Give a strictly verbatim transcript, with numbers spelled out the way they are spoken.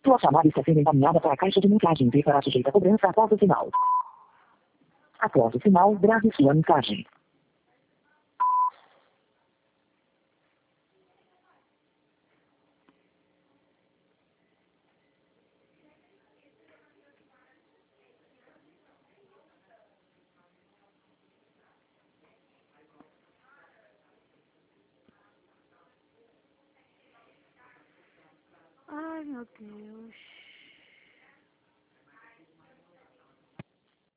Sua chamada está sendo encaminhada para a caixa de mensagem e será sujeita a cobrança após o sinal. Após o sinal, grave sua mensagem. Ai, meu Deus.